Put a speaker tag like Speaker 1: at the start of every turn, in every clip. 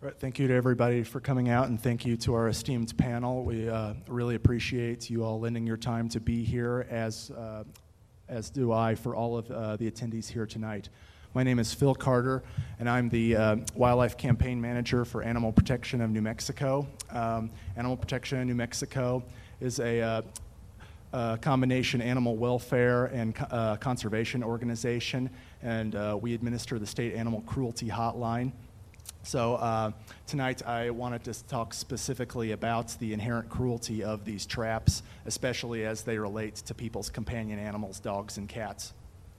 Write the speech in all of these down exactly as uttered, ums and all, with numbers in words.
Speaker 1: Right, thank you to everybody for coming out, and thank you to our esteemed panel. We uh, really appreciate you all lending your time to be here, as, uh, as do I for all of uh, the attendees here tonight. My name is Phil Carter, and I'm the uh, Wildlife Campaign Manager for Animal Protection of New Mexico. Um, Animal Protection of New Mexico is a uh, uh, combination animal welfare and co uh, conservation organization, and uh, we administer the state animal cruelty hotline. So uh, tonight I wanted to talk specifically about the inherent cruelty of these traps, especially as they relate to people's companion animals, dogs and cats.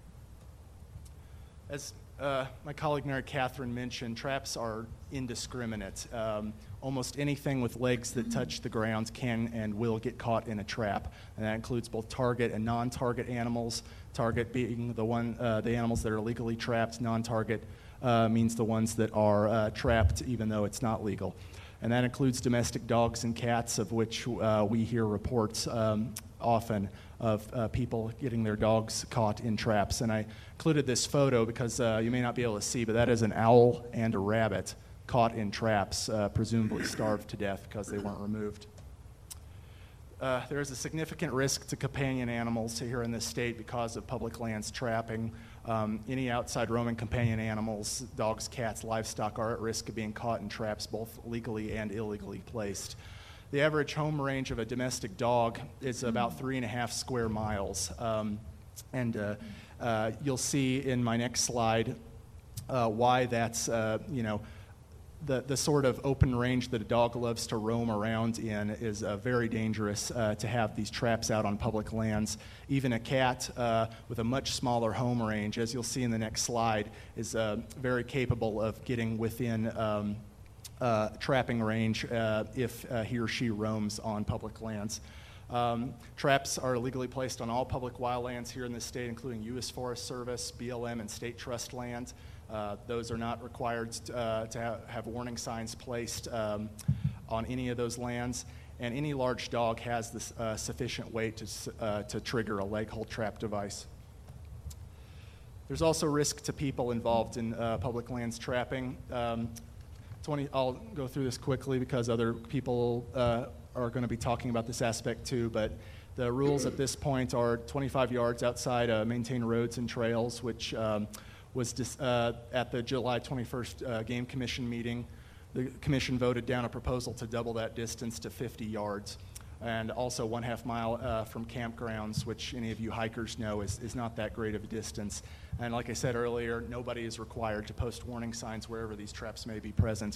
Speaker 1: As uh, my colleague Mary Catherine mentioned, traps are indiscriminate. Um, almost anything with legs that touch the ground can and will get caught in a trap, and that includes both target and non-target animals. Target being the one, uh, the animals that are legally trapped. Non-target Uh, means the ones that are uh, trapped even though it's not legal. And that includes domestic dogs and cats, of which uh, we hear reports um, often of uh, people getting their dogs caught in traps. And I included this photo because uh, you may not be able to see, but that is an owl and a rabbit caught in traps, uh, presumably starved to death because they weren't removed. Uh, there is a significant risk to companion animals here in this state because of public lands trapping. Um, any outside roaming companion animals, dogs, cats, livestock, are at risk of being caught in traps, both legally and illegally placed. The average home range of a domestic dog is about three and a half square miles. Um, and uh, uh, you'll see in my next slide uh, why that's, uh, you know, The, the sort of open range that a dog loves to roam around in is uh, very dangerous uh, to have these traps out on public lands. Even a cat uh, with a much smaller home range, as you'll see in the next slide, is uh, very capable of getting within um, uh, trapping range uh, if uh, he or she roams on public lands. Um, traps are legally placed on all public wildlands here in the state, including U S Forest Service, B L M, and state trust land. Uh, those are not required uh, to ha have warning signs placed um, on any of those lands, and any large dog has this, uh, sufficient weight to, uh, to trigger a leg hold trap device. There's also risk to people involved in uh, public lands trapping. Um, twenty, I'll go through this quickly because other people uh, are going to be talking about this aspect too, but the rules at this point are twenty-five yards outside uh, maintained roads and trails, which um, was dis, uh, at the July twenty-first uh, Game Commission meeting. The commission voted down a proposal to double that distance to fifty yards, and also one half mile uh, from campgrounds, which any of you hikers know is, is not that great of a distance. And like I said earlier, nobody is required to post warning signs wherever these traps may be present.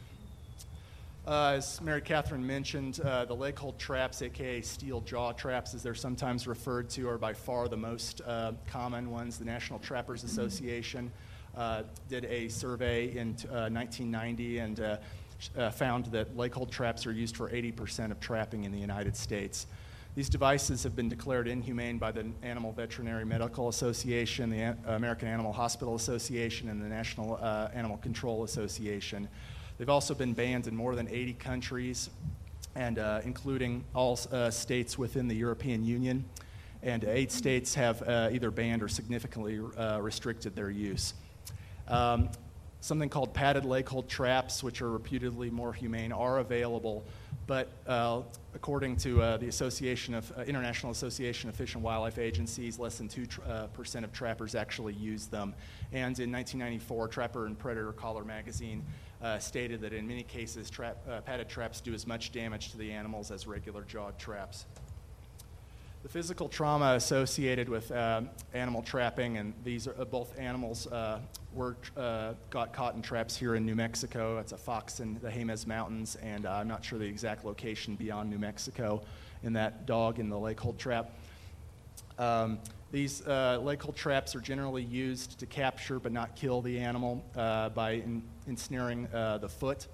Speaker 1: Uh, as Mary Catherine mentioned, uh, the leg hold traps, aka steel jaw traps as they're sometimes referred to, are by far the most uh, common ones. The National Trappers Association uh, did a survey in uh, nineteen ninety and uh, uh, found that leg hold traps are used for eighty percent of trapping in the United States. These devices have been declared inhumane by the Animal Veterinary Medical Association, the An American Animal Hospital Association, and the National uh, Animal Control Association. They've also been banned in more than eighty countries, and uh, including all uh, states within the European Union, and eight states have uh, either banned or significantly uh, restricted their use. Um, something called padded leg hold traps, which are reputedly more humane, are available, but uh, according to uh, the Association of uh, International Association of Fish and Wildlife Agencies, less than two percent uh, of trappers actually use them. And in nineteen ninety-four, Trapper and Predator Collar magazine Uh, stated that in many cases trap, uh, padded traps do as much damage to the animals as regular jawed traps. The physical trauma associated with uh, animal trapping, and these are uh, both animals uh, were uh, got caught in traps here in New Mexico. It's a fox in the Jemez Mountains, and uh, I'm not sure the exact location beyond New Mexico in that dog in the leg hold trap. Um, These uh, leg hold traps are generally used to capture but not kill the animal uh, by in, ensnaring uh, the foot.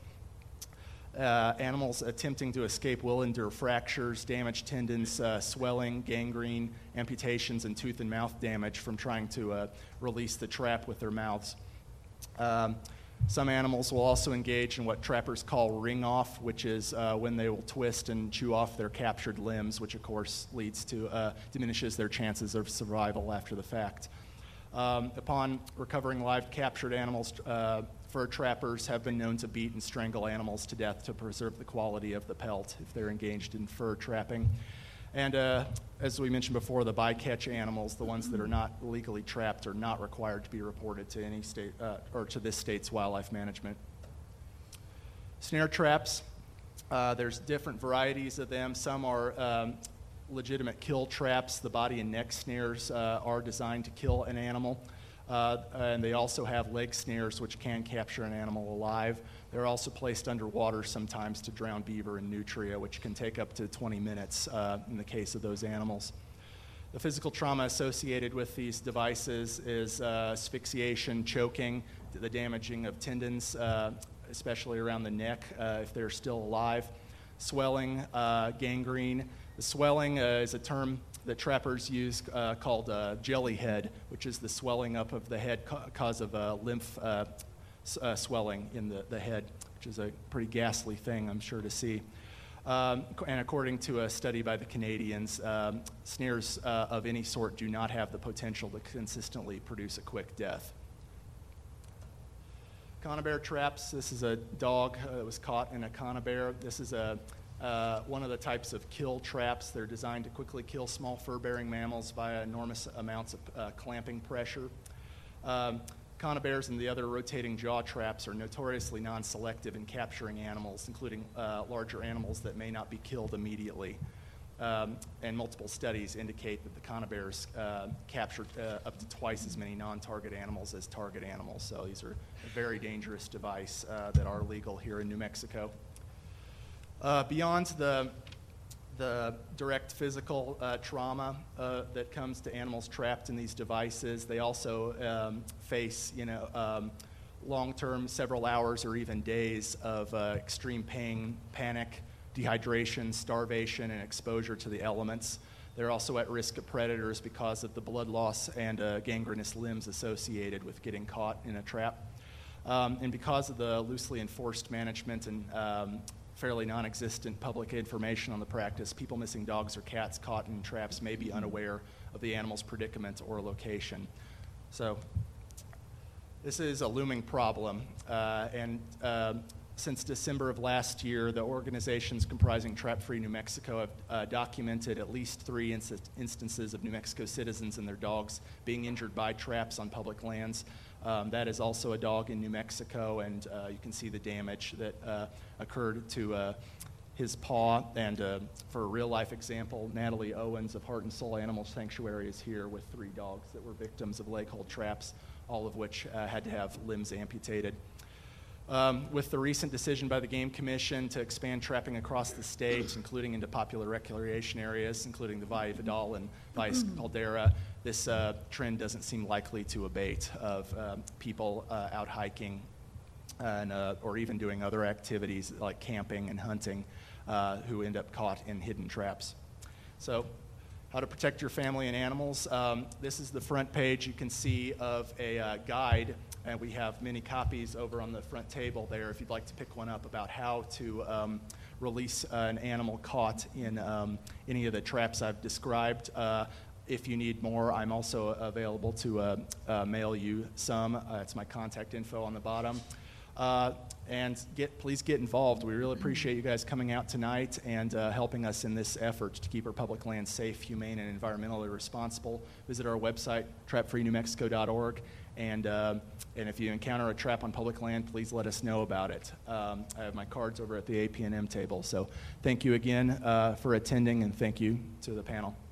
Speaker 1: Uh, animals attempting to escape will endure fractures, damaged tendons, uh, swelling, gangrene, amputations, and tooth and mouth damage from trying to uh, release the trap with their mouths. Um, Some animals will also engage in what trappers call ring off, which is uh, when they will twist and chew off their captured limbs, which of course leads to, uh, diminishes their chances of survival after the fact. Um, upon recovering live captured animals uh, fur trappers have been known to beat and strangle animals to death to preserve the quality of the pelt if they're engaged in fur trapping. And uh, as we mentioned before, the bycatch animals, the ones that are not legally trapped, are not required to be reported to any state uh, or to this state's wildlife management. Snare traps, uh, there's different varieties of them. Some are um, legitimate kill traps. The body and neck snares uh, are designed to kill an animal. Uh, and they also have leg snares, which can capture an animal alive. They're also placed underwater sometimes to drown beaver and nutria, which can take up to twenty minutes uh, in the case of those animals. The physical trauma associated with these devices is uh, asphyxiation, choking, the damaging of tendons, uh, especially around the neck uh, if they're still alive, swelling, uh, gangrene. The swelling uh, is a term that trappers use uh, called uh, jelly head, which is the swelling up of the head cause of uh, lymph uh, s- uh, swelling in the, the head, which is a pretty ghastly thing, I'm sure, to see. Um, and according to a study by the Canadians, um, snares uh, of any sort do not have the potential to consistently produce a quick death. Conibear traps. This is a dog uh, that was caught in a conibear. This is a Uh, one of the types of kill traps. They're designed to quickly kill small fur-bearing mammals via enormous amounts of uh, clamping pressure. Um, conibears and the other rotating jaw traps are notoriously non-selective in capturing animals, including uh, larger animals that may not be killed immediately. Um, and multiple studies indicate that the conibears uh, captured uh, up to twice as many non-target animals as target animals. So these are a very dangerous device uh, that are legal here in New Mexico. Uh, beyond the, the direct physical uh, trauma uh, that comes to animals trapped in these devices, they also um, face, you know, um, long-term, several hours or even days of uh, extreme pain, panic, dehydration, starvation, and exposure to the elements. They're also at risk of predators because of the blood loss and uh, gangrenous limbs associated with getting caught in a trap. Um, and because of the loosely enforced management and um, fairly non-existent public information on the practice, people missing dogs or cats caught in traps may be unaware of the animal's predicament or location. So this is a looming problem, uh, and uh, since December of last year, the organizations comprising Trap Free New Mexico have uh, documented at least three inst- instances of New Mexico citizens and their dogs being injured by traps on public lands. Um, that is also a dog in New Mexico, and uh, you can see the damage that uh, occurred to uh, his paw. And uh, for a real-life example, Natalie Owens of Heart and Soul Animal Sanctuary is here with three dogs that were victims of leg-hold traps, all of which uh, had to have limbs amputated. Um, with the recent decision by the Game Commission to expand trapping across the state, including into popular recreation areas, including the Valle Vidal and Valles Caldera, this uh, trend doesn't seem likely to abate of uh, people uh, out hiking and, uh, or even doing other activities like camping and hunting uh, who end up caught in hidden traps. So, how to protect your family and animals. Um, this is the front page you can see of a uh, guide, and we have many copies over on the front table there if you'd like to pick one up about how to um, release uh, an animal caught in um, any of the traps I've described. Uh, if you need more, I'm also available to uh, uh, mail you some. Uh, it's my contact info on the bottom. Uh, and get, please get involved. We really appreciate you guys coming out tonight and uh, helping us in this effort to keep our public lands safe, humane, and environmentally responsible. Visit our website, trap free new mexico dot org, and, uh, and if you encounter a trap on public land, please let us know about it. Um, I have my cards over at the A P N M table. So thank you again uh, for attending, and thank you to the panel.